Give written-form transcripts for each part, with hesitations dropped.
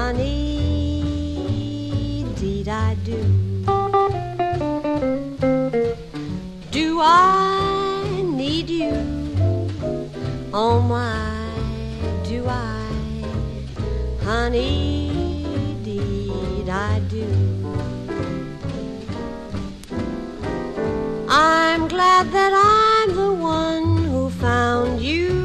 honey, deed I do. Do I need you? Oh my, do I? Honey, deed I do. I'm glad that I'm the one who found you.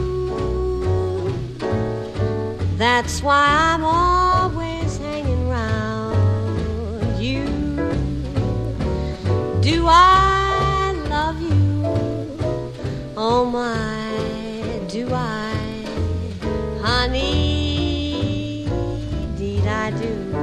That's why I'm always hanging round you. Do I love you? Oh my, do I? Honey, deed I do.